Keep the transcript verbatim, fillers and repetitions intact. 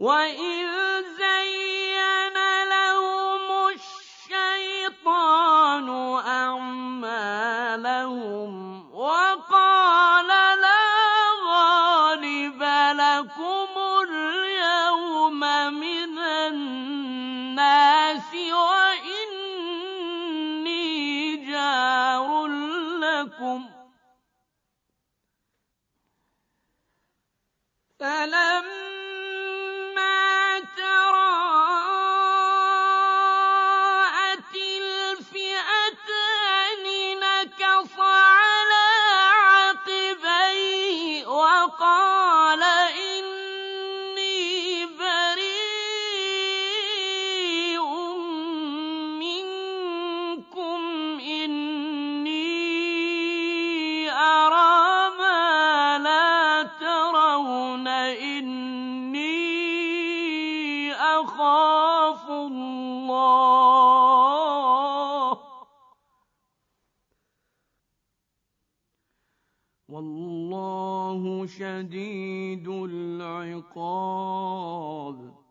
وَإِذْ زَيَّنَ لَهُمُ الشَّيْطَانُ أَعْمَالَهُمْ وَقَالَ لَا غَالِبَ لَكُمُ الْيَوْمَ مِنَ النَّاسِ وَإِنِّي جَارٌ لَّكُمْ ۖ فَلَمَّا تَرَاءَتِ الْفِئَتَانِ نَكَصَ عَلَىٰ عَقِبَيْهِ وَقَالَ إِنِّي بَرِيءٌ مِّنكُمْ إِنِّي أَرَىٰ مَا لَا تَرَوْنَ إِنِّي أَخَافُ اللَّهَ ۚ وَاللَّهُ شَدِيدُ الْعِقَابِ.